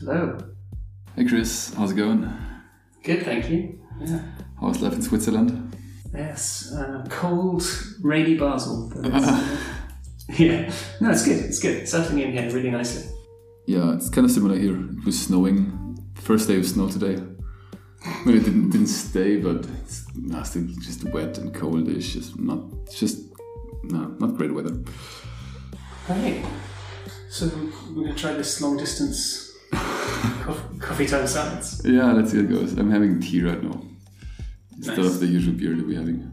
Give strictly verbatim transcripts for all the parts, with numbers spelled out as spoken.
Hello. Hey Chris, how's it going? Good, thank you. Yeah. How's life in Switzerland? Yes, uh, cold, rainy Basel. But it's, uh, yeah, no, it's good. It's good. Settling in here really nicely. Yeah, it's kind of similar here. It was snowing. First day of snow today. Well, it didn't didn't stay, but it's no, still just wet and coldish. Just not, just no, not great weather. Right. So we're gonna try this long distance coffee, coffee time science. Yeah, let's see how it goes. I'm having tea right now instead Nice. of the usual beer that we're having.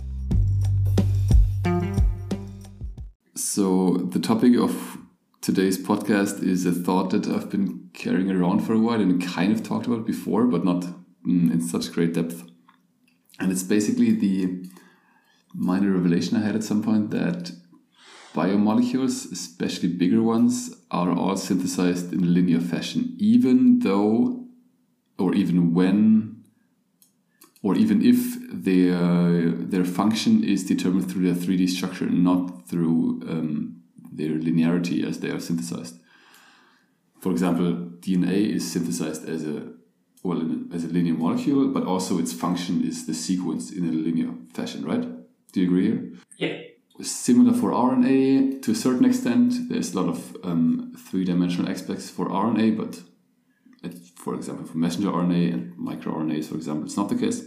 So the topic of today's podcast is a thought that I've been carrying around for a while and kind of talked about before, but not mm, in such great depth. And it's basically the minor revelation I had at some point that biomolecules, especially bigger ones, are all synthesized in a linear fashion, even though, or even when, or even if their, their function is determined through their three D structure, not through um, their linearity as they are synthesized. For example, D N A is synthesized as a well in a, as a linear molecule, but also its function is the sequence in a linear fashion, right? Do you agree here? Yeah. Similar for R N A to a certain extent. There's a lot of um, three-dimensional aspects for R N A, but it, for example, for messenger R N A and microRNAs, for example, it's not the case.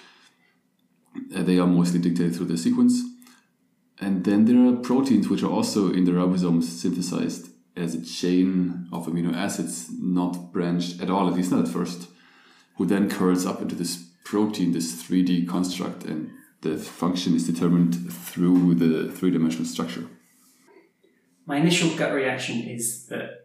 Uh, they are mostly dictated through the sequence. And then there are proteins which are also in the ribosomes synthesized as a chain of amino acids, not branched at all, at least not at first, who then curls up into this protein, this three D construct, and the function is determined through the three-dimensional structure. My initial gut reaction is that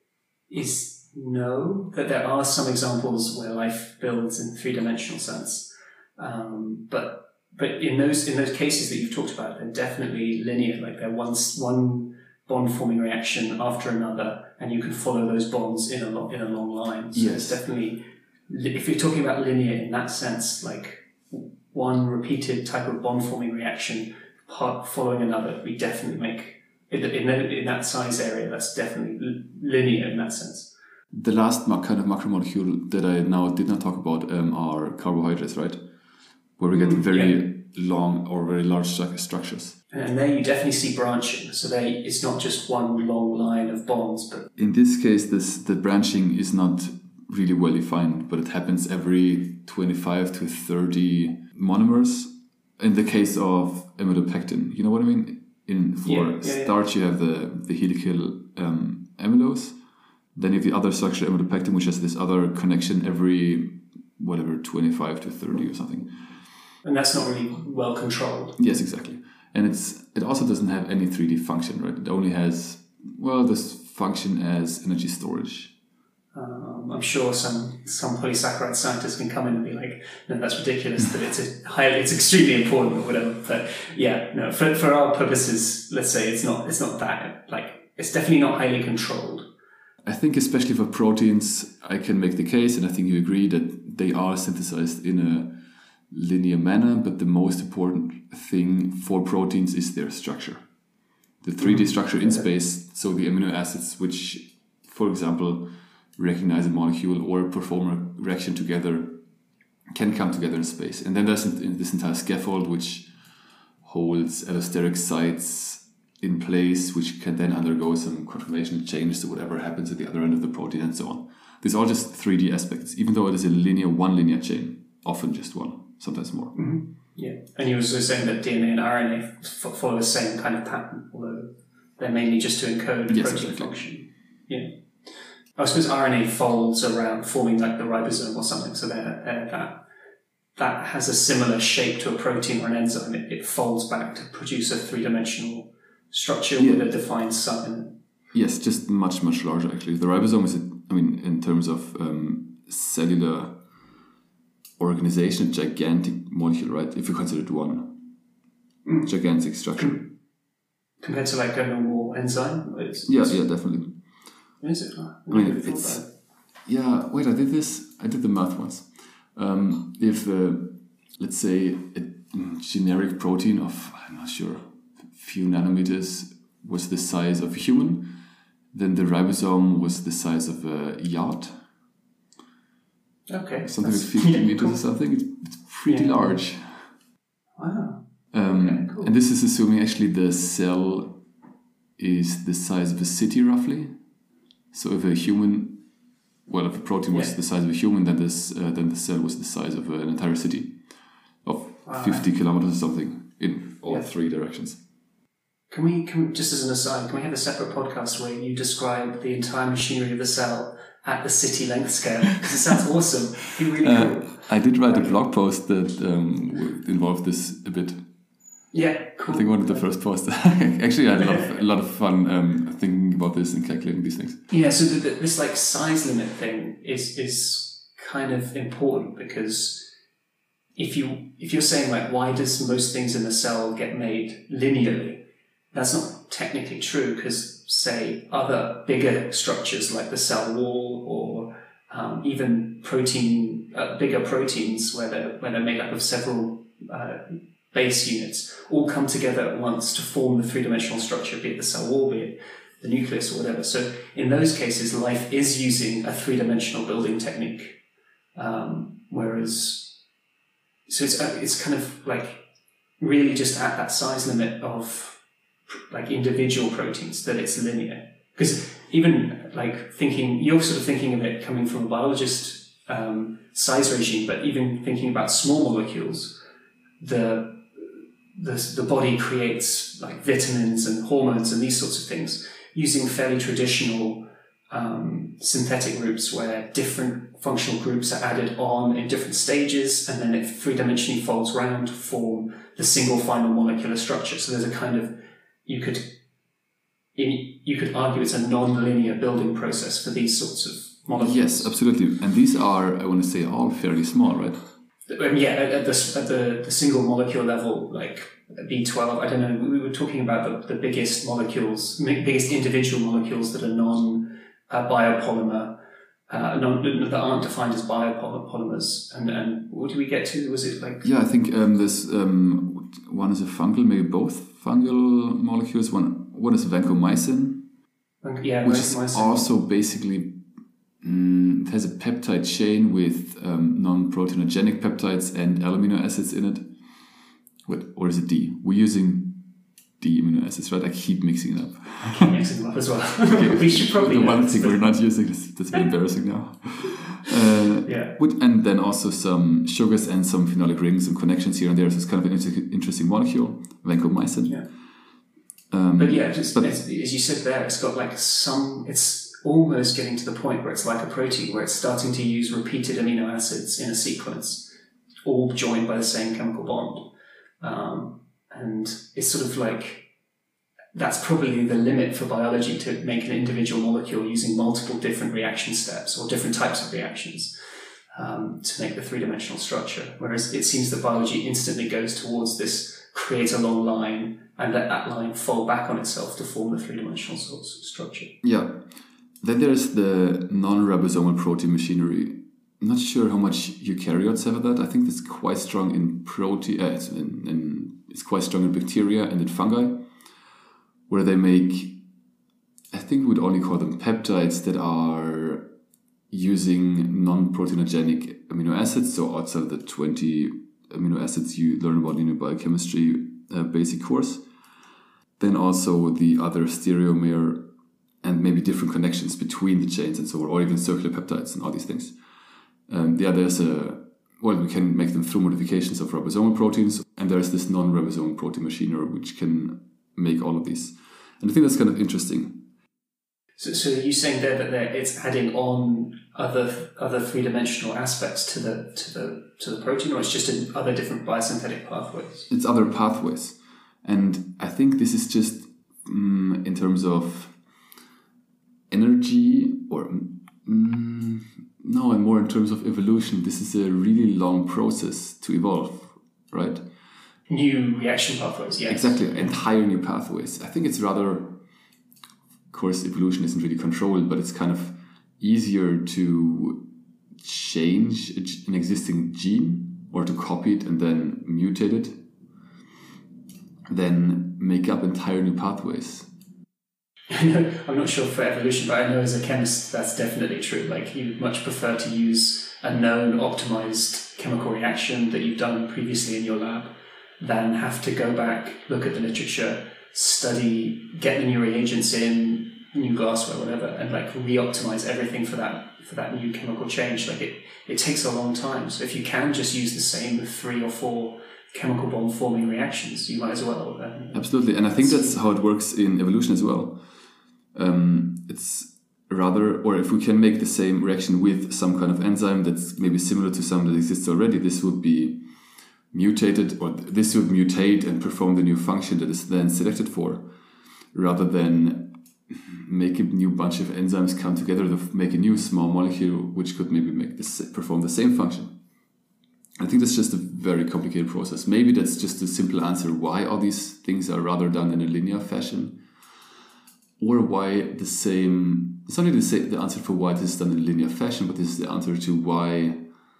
is no, that there are some examples where life builds in three-dimensional sense, um, but but in those in those cases that you've talked about, they're definitely linear. Like they're one one bond-forming reaction after another, and you can follow those bonds in a lo- in a long line. So Yes. it's definitely, if you're talking about linear in that sense, like one repeated type of bond-forming reaction part following another, we definitely make in, in, that, in that size area. That's definitely l- linear in that sense. The last ma- kind of macromolecule that I now did not talk about um, are carbohydrates, right? Where we get Mm, very yeah. long or very large stru- structures. And there you definitely see branching. So they, it's not just one long line of bonds, but In this case, this the branching is not really well defined, but it happens every twenty-five to thirty monomers. In the case of amylopectin, you know what I mean? In for Yeah, yeah, yeah. starch, you have the the helical um, amylose. Then you have the other structure, amylopectin, which has this other connection every whatever twenty-five to thirty or something. and that's not really well controlled. Yes, exactly. And it's it also doesn't have any three D function, right? It only has well this function as energy storage. Um, I'm sure some some polysaccharide scientists can come in and be like, no, that's ridiculous. That it's a highly, it's extremely important or whatever. But yeah, no, for for our purposes, let's say it's not it's not that like it's definitely not highly controlled. I think especially for proteins, I can make the case, and I think you agree, that they are synthesized in a linear manner, but the most important thing for proteins is their structure. The three D Mhm. structure in Yeah. space, so the amino acids which, for example, recognize a molecule or perform a reaction together can come together in space. And then there's this entire scaffold which holds allosteric sites in place, which can then undergo some conformational changes to whatever happens at the other end of the protein and so on. These are all just three D aspects, even though it is a linear, one linear chain, often just one, sometimes more. Mm-hmm. Yeah, and you were also saying that D N A and R N A f- follow the same kind of pattern, although they're mainly just to encode Yes, protein exactly. function. Yeah. I suppose R N A folds around, forming like the ribosome or something, so they're, they're that that has a similar shape to a protein or an enzyme. It, it folds back to produce a three-dimensional structure Yeah. with a defined site in it. Yes, just much, much larger actually. The ribosome is, I mean, in terms of um, cellular organization, a gigantic molecule, right? If you consider it one. Mm. Gigantic structure. Compared to like a normal enzyme. It's, Yeah, it's, yeah, definitely. Is it? Oh, I mean, never thought it's- about it. Yeah, wait, I did this, I did the math once. Um, if, uh, let's say, a generic protein of, I'm not sure, a few nanometers was the size of a human, then the ribosome was the size of a yacht. Okay. Something like fifty yeah, meters cool. or something. It's, it's pretty Yeah. large. Wow. Um, Okay, cool. And this is assuming actually the cell is the size of a city roughly. So if a human, well, if a protein was Yeah. the size of a human, then this uh, then the cell was the size of an entire city of Wow. fifty kilometers or something in all Yeah. three directions. Can we, can we, just as an aside, can we have a separate podcast where you describe the entire machinery of the cell at the city length scale? Because it sounds awesome. It'd be really Uh, cool. I did write a blog post that um, w- involved this a bit. Yeah, cool. I think one of the first posts. Actually, I had a lot of, a lot of fun um, thinking about this and calculating these things. Yeah, so the, the, this like size limit thing is is kind of important, because if you if you're saying like, why does most things in the cell get made linearly? That's not technically true, because say other bigger structures like the cell wall, or um, even protein uh, bigger proteins where they're where they're made up of several uh, base units, all come together at once to form the three-dimensional structure, be it the cell wall, be it the nucleus or whatever. So in those cases, life is using a three-dimensional building technique. Um, whereas, so it's, uh, it's kind of like really just at that size limit of like individual proteins that it's linear. Because even like thinking, you're sort of thinking of it coming from a biologist um, size regime, but even thinking about small molecules, the The, the body creates like vitamins and hormones and these sorts of things using fairly traditional um, synthetic routes where different functional groups are added on in different stages, and then it three-dimensionally folds round to form the single final molecular structure. So there's a kind of, you could in, you could argue it's a non-linear building process for these sorts of molecules. Yes, absolutely. And these are, I want to say, all fairly small, right? Um, yeah, at, at, the, at the, the single molecule level, like B twelve, I don't know, we were talking about the, the biggest molecules, biggest individual molecules that are non-biopolymer, uh, non, that aren't defined as biopolymers. And, and what did we get to? Was it like... Yeah, I think um, this um, one is a fungal, maybe both fungal molecules. One, one is vancomycin, yeah, which is also basically... Mm, it has a peptide chain with um, non-proteinogenic peptides and amino acids in it. What, or is it D? We're using D amino acids, right? I keep mixing it up. I keep mixing them up as well. We should probably... The one thing we're not using, that's, that's very embarrassing now. Uh, yeah. With, and then also some sugars and some phenolic rings and connections here and there. So it's kind of an inter- interesting molecule, vancomycin. Yeah. Um, but yeah, just, but, as, as you said there, it's got like some... It's almost getting to the point where it's like a protein, where it's starting to use repeated amino acids in a sequence, all joined by the same chemical bond. Um, and it's sort of like, that's probably the limit for biology, to make an individual molecule using multiple different reaction steps or different types of reactions um, to make the three-dimensional structure. Whereas it seems that biology instantly goes towards this, create a long line and let that line fold back on itself to form the three-dimensional structure. Yeah. Then there's the non-ribosomal protein machinery. I'm not sure how much eukaryotes have that. I think it's quite strong in protein. Uh, it's, in, in, it's quite strong in bacteria and in fungi, where they make, I think we would only call them peptides that are using non-proteinogenic amino acids. So outside of the twenty amino acids you learn about in your biochemistry uh, basic course. Then also the other stereomer and maybe different connections between the chains and so on, or even circular peptides and all these things. Um, yeah, there's a, well, we can make them through modifications of ribosomal proteins, and there's this non-ribosomal protein machinery which can make all of these. And I think that's kind of interesting. So, so are you saying there that there, it's adding on other other three-dimensional aspects to the to the to the protein, or it's just in other different biosynthetic pathways? It's other pathways, and I think this is just um, in terms of energy, or mm, no, and more in terms of evolution. This is a really long process to evolve, right? New reaction pathways, yeah. Exactly, entire new pathways. I think it's rather, of course, evolution isn't really controlled, but it's kind of easier to change an existing gene or to copy it and then mutate it than make up entire new pathways. I'm not sure for evolution, but I know as a chemist that's definitely true. Like you much prefer to use a known optimized chemical reaction that you've done previously in your lab than have to go back, look at the literature, study, get the new reagents in, new glassware, whatever, and like re-optimize everything for that for that new chemical change. Like it, it takes a long time. So if you can just use the same three or four chemical bond forming reactions, you might as well. Um, Absolutely, and I think that's how it works in evolution as well. Um, it's rather, or if we can make the same reaction with some kind of enzyme that's maybe similar to some that exists already, this would be mutated, or this would mutate and perform the new function that is then selected for, rather than make a new bunch of enzymes come together to make a new small molecule which could maybe make this perform the same function. I think that's just a very complicated process. Maybe that's just a simple answer why all these things are rather done in a linear fashion, or why the same, it's not really the, same, the answer for why this is done in a linear fashion, but this is the answer to why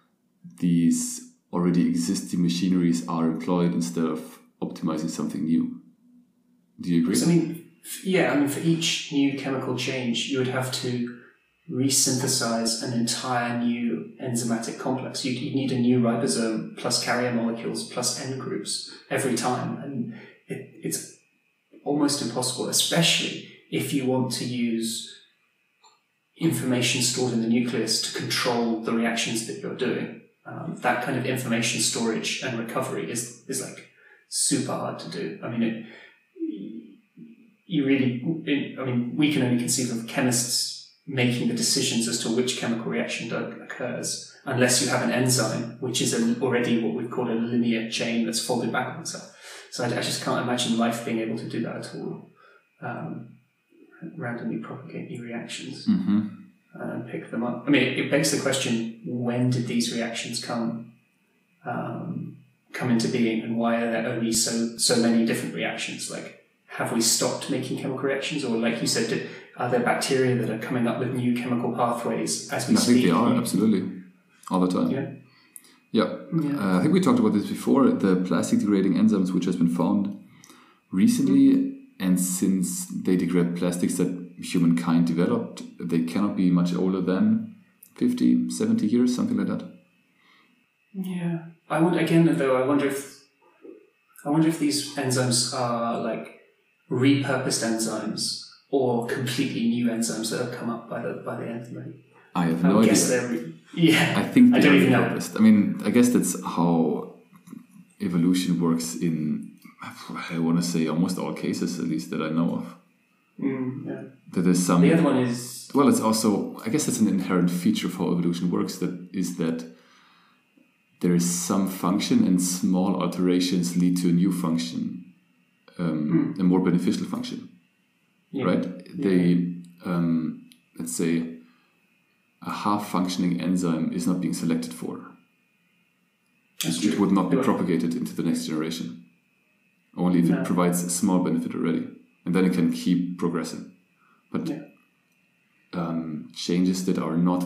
these already existing machineries are employed instead of optimizing something new. Do you agree? So, I mean, yeah, I mean, for each new chemical change, you would have to resynthesize an entire new enzymatic complex. You'd, you'd need a new ribosome plus carrier molecules plus N groups every time. And it, it's almost impossible, especially if you want to use information stored in the nucleus to control the reactions that you're doing. Um, that kind of information storage and recovery is, is like super hard to do. I mean, it, you really, it, I mean, we can only conceive of chemists making the decisions as to which chemical reaction occurs, unless you have an enzyme, which is a, already what we call a linear chain that's folded back on itself. So I, I just can't imagine life being able to do that at all. Um, randomly propagate new reactions mm-hmm. and pick them up. I mean, it, it begs the question: when did these reactions come um, come into being, and why are there only so so many different reactions? Like, have we stopped making chemical reactions, or like you said, did, are there bacteria that are coming up with new chemical pathways as we I speak? think they are, absolutely, all the time. Yeah. Yeah, yeah. Uh, I think we talked about this before. The plastic degrading enzymes, which has been found recently. Mm-hmm. And since they degrade plastics that humankind developed, they cannot be much older than fifty, seventy years, something like that. Yeah. I would, again, though, I wonder if, I wonder if these enzymes are like repurposed enzymes or completely new enzymes that have come up by the, by the enzyme. I have I no idea. Guess they're re- yeah. I think I they don't are even repurposed. know. I mean, I guess that's how evolution works in, I want to say, almost all cases, at least that I know of. Mm, yeah. That there's some. The other one is. Well, it's also, I guess that's an inherent feature of how evolution works. That is that there is some function, and small alterations lead to a new function, um, mm. a more beneficial function. Yeah. Right? Yeah. They, um, let's say, a half-functioning enzyme is not being selected for. That's it true. would not be propagated into the next generation. Only if no. it provides a small benefit already. And then it can keep progressing. But yeah. um, changes that are not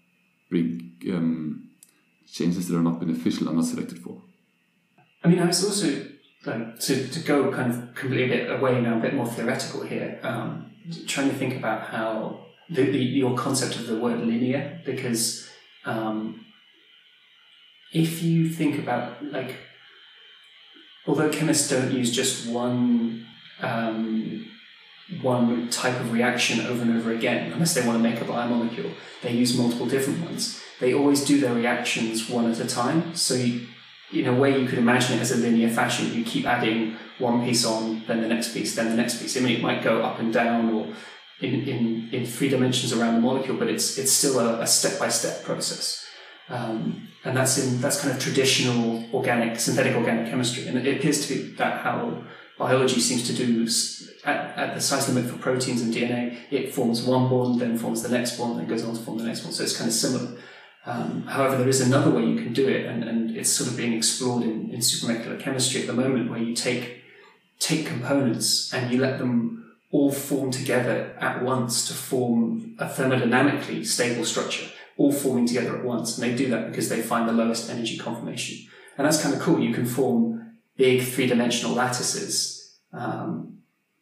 um, changes that are not beneficial are not selected for. I mean, I was also, like, to, to go kind of completely a bit away now, a bit more theoretical here, um, trying to think about how the, the, your concept of the word linear, because um, if you think about, like, although chemists don't use just one um, one type of reaction over and over again, unless they want to make a biomolecule, they use multiple different ones. They always do their reactions one at a time. So you, in a way, you could imagine it as a linear fashion. You keep adding one piece on, then the next piece, then the next piece. I mean, it might go up and down or in, in, in three dimensions around the molecule, but it's it's still a, a step-by-step process. Um, and that's in that's kind of traditional organic, synthetic organic chemistry. And it appears to be that how biology seems to do at, at the size limit for proteins and D N A. It forms one bond, then forms the next bond, then goes on to form the next one. So it's kind of similar. Um, however, there is another way you can do it, and, and it's sort of being explored in, in supramolecular chemistry at the moment, where you take take components and you let them all form together at once to form a thermodynamically stable structure, all forming together at once. And they do that because they find the lowest energy conformation. And that's kind of cool. You can form big three-dimensional lattices um,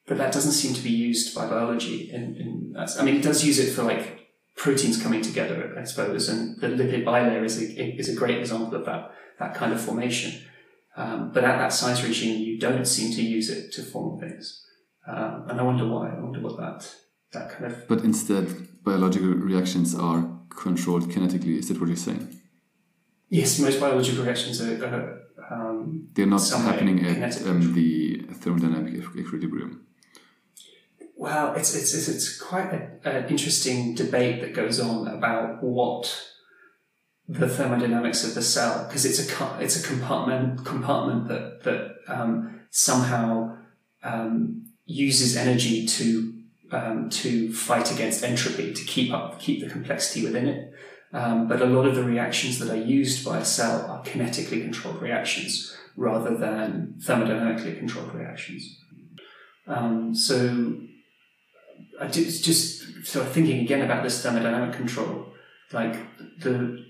but that doesn't seem to be used by biology. In, in I mean, it does use it for like proteins coming together, I suppose, and the lipid bilayer is a, is a great example of that that kind of formation. Um, but at that size regime, you don't seem to use it to form things, um, and I wonder why. I wonder what that that kind of. But instead, biological reactions are controlled kinetically. Is that what you're saying? Yes, most biological reactions are. are um, They're not happening at um, the thermodynamic equilibrium. Well, it's it's it's, it's quite an interesting debate that goes on about what the thermodynamics of the cell, because it's a it's a compartment compartment that that um, somehow um, uses energy to um, to fight against entropy, to keep up keep the complexity within it. Um, but a lot of the reactions that are used by a cell are kinetically controlled reactions rather than thermodynamically controlled reactions. Um, so. I just, just sort of thinking again about this thermodynamic control, like the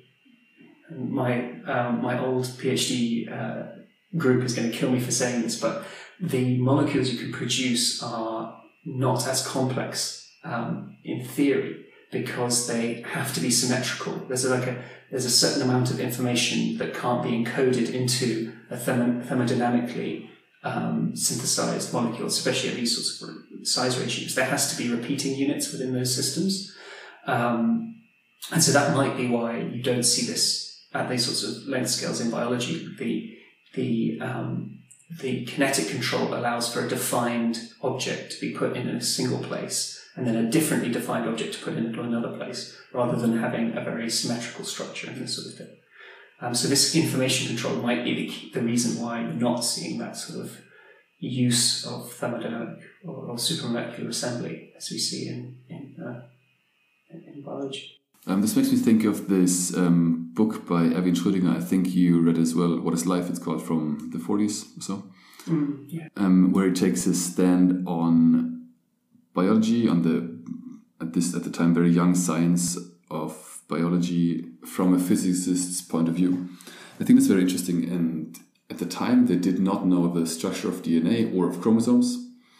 my um, my old PhD uh, group is going to kill me for saying this, but the molecules you can produce are not as complex um, in theory because they have to be symmetrical. There's like a there's a certain amount of information that can't be encoded into a thermo- thermodynamically Um, synthesized molecules, especially at these sorts of size regimes. There has to be repeating units within those systems. Um, and so that might be why you don't see this at these sorts of length scales in biology. The, the, um, the kinetic control allows for a defined object to be put in a single place and then a differently defined object to put into another place, rather than having a very symmetrical structure and this sort of thing. Um, so this information control might be the, key, the reason why you're not seeing that sort of use of thermodynamic or, or supramolecular assembly as we see in in, uh, in, in biology. Um, this makes me think of this um, book by Erwin Schrödinger. I think you read as well. What is Life? It's called, from the forties or so. Mm, yeah. Um, where he takes a stand on biology, on the at this at the time very young science of biology from a physicist's point of view. I think it's very interesting, and at the time they did not know the structure of D N A or of chromosomes,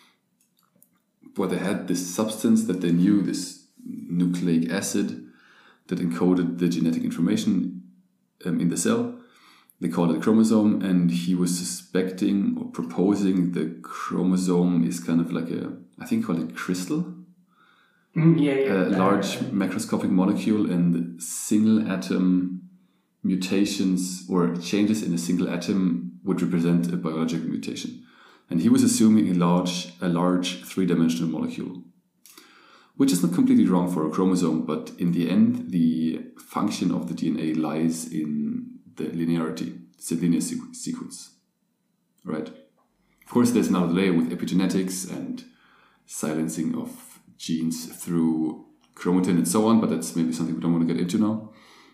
but they had this substance that they knew, this nucleic acid that encoded the genetic information um, in the cell. They called it a chromosome, and he was suspecting or proposing the chromosome is kind of like a, I think he called it crystal. Mm, yeah, yeah. A large uh, macroscopic molecule, and single atom mutations or changes in a single atom would represent a biological mutation. And he was assuming a large, a large three-dimensional molecule, which is not completely wrong for a chromosome, but in the end, the function of the D N A lies in the linearity. It's a linear sequ- sequence, right? Of course, there's another layer with epigenetics and silencing of genes through chromatin and so on, but that's maybe something we don't want to get into now.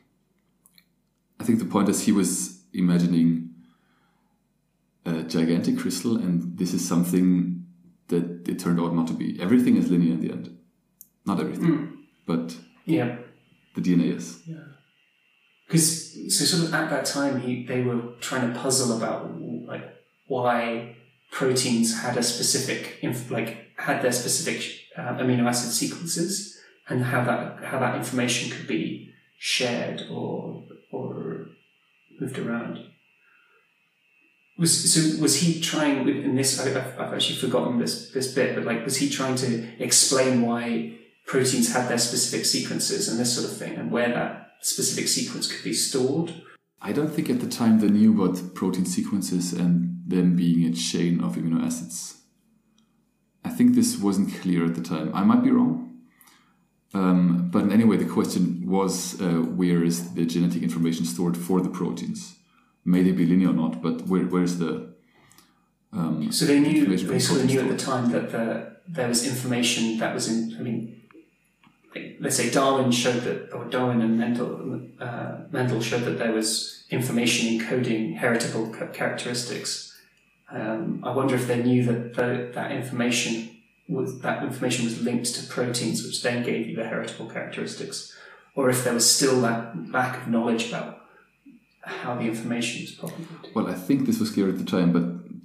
I think the point is he was imagining a gigantic crystal, and this is something that it turned out not to be. Everything is linear in the end. Not everything, mm. but yeah, the D N A is. Yeah. Because so sort of at that time, he they were trying to puzzle about like why proteins had a specific like had their specific uh, amino acid sequences, and how that how that information could be shared or or moved around. Was so was he trying in this? I, I've, I've actually forgotten this this bit, but like was he trying to explain why proteins had their specific sequences and this sort of thing, and where that specific sequence could be stored? I don't think at the time they knew about protein sequences and them being a chain of amino acids. I think this wasn't clear at the time. I might be wrong. Um, but anyway, the question was, uh, where is the genetic information stored for the proteins? May they be linear or not, but where, where's the um, So they knew, they sort of knew stored? At the time that the, there was information that was in, I mean, let's say Darwin showed that, or Darwin and Mendel, uh, Mendel showed that there was information encoding heritable characteristics. Um, I wonder if they knew that the, that information was that information was linked to proteins, which then gave you the heritable characteristics, or if there was still that lack of knowledge about how the information was propagated. Well, I think this was clear at the time, but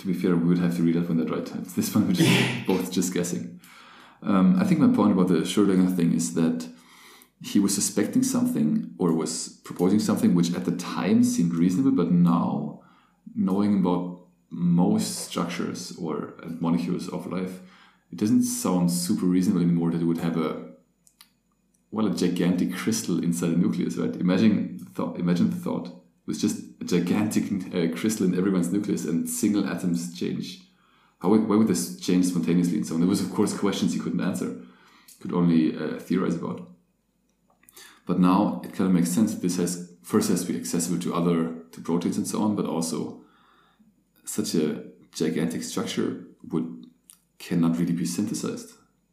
to be fair, we would have to read that one that right. At this point, we're just both just guessing. Um, I think my point about the Schrödinger thing is that he was suspecting something or was proposing something which at the time seemed reasonable, but now, knowing about most structures or molecules of life, it doesn't sound super reasonable anymore that it would have a, well, a gigantic crystal inside a nucleus, right? Imagine the thought, imagine the thought. It was just a gigantic uh, crystal in everyone's nucleus and single atoms change. How would, why would this change spontaneously and so on? There was, of course, questions he couldn't answer, could only uh, theorize about. But now it kind of makes sense. This has first has to be accessible to other, to proteins and so on, but also such a gigantic structure would cannot really be synthesized.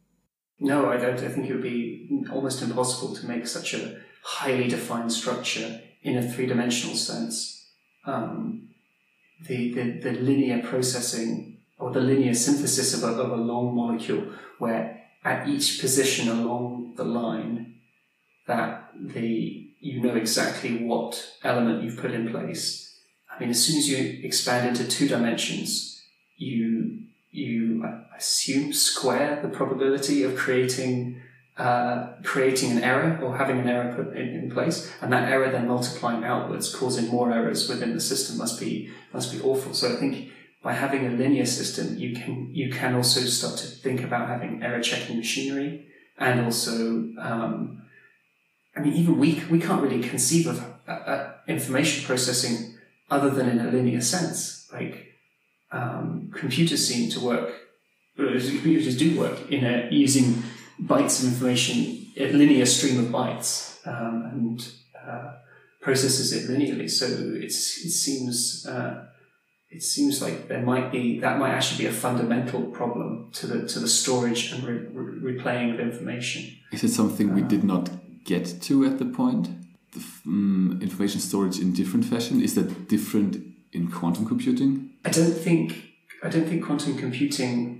No, I don't. I think it would be almost impossible to make such a highly defined structure in a three-dimensional sense. Um, the, the the linear processing or the linear synthesis of a, of a long molecule, where at each position along the line, that the you know exactly what element you've put in place. I mean, as soon as you expand into two dimensions, you you I assume square the probability of creating uh, creating an error or having an error put in, in place, and that error then multiplying outwards, causing more errors within the system must be must be awful. So I think by having a linear system, you can you can also start to think about having error checking machinery, and also um, I mean even we we can't really conceive of uh, uh, information processing other than in a linear sense. Like um, computers seem to work, computers do work in a using bytes of information, a linear stream of bytes, um, and uh, processes it linearly. So it's, it seems uh, it seems like there might be that might actually be a fundamental problem to the to the storage and re- re- replaying of information. Is it something uh, we did not get to at the point? The um, information storage in different fashion, is that different in quantum computing? I don't think I don't think quantum computing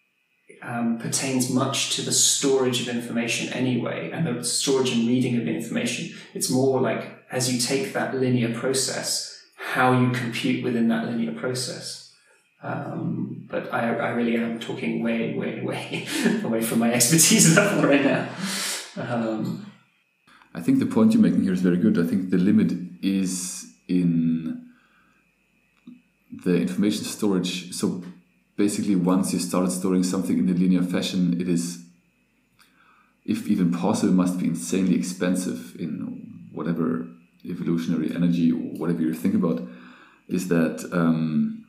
Um, pertains much to the storage of information anyway, and the storage and reading of information. It's more like as you take that linear process, how you compute within that linear process. Um, but I, I really am talking way, way, way away from my expertise level right now. Um, I think the point you're making here is very good. I think the limit is in the information storage. So basically, once you start storing something in a linear fashion, it is, if even possible, must be insanely expensive in whatever evolutionary energy or whatever you're thinking about, is that um,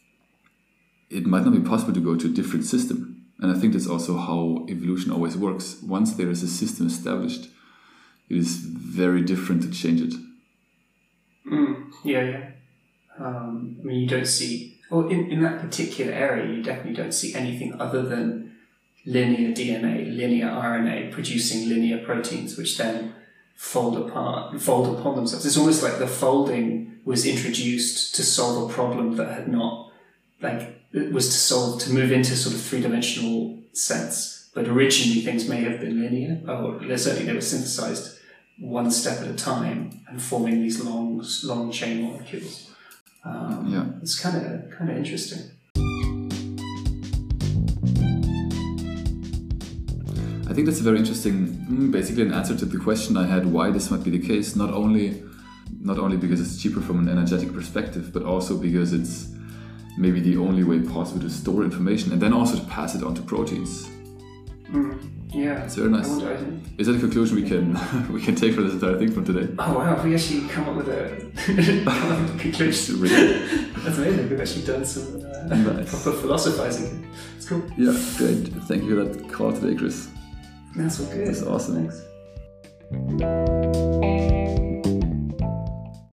it might not be possible to go to a different system. And I think that's also how evolution always works. Once there is a system established, it is very different to change it. Mm, yeah, yeah. Um, I mean, you don't see... Well, in, in that particular area, you definitely don't see anything other than linear D N A, linear R N A, producing linear proteins, which then fold apart, fold upon themselves. It's almost like the folding was introduced to solve a problem that had not, like, it was to solve, to move into sort of three-dimensional sense. But originally things may have been linear, or certainly they were synthesized one step at a time and forming these long, long chain molecules. Um, yeah, it's kind of kind of interesting. I think that's a very interesting, basically an answer to the question I had why this might be the case. Not only, not only because it's cheaper from an energetic perspective, but also because it's maybe the only way possible to store information and then also to pass it on to proteins. Mm, yeah, it's very nice. I wonder, I didn't... Is that a conclusion we can we can take for this entire thing from today? Oh wow, have we actually come up with a, come up with a conclusion? That's amazing. We've actually done some uh, nice. proper philosophizing. It's cool. Yeah, great. Thank you for that call today, Chris. That's all good. That's awesome. Thanks.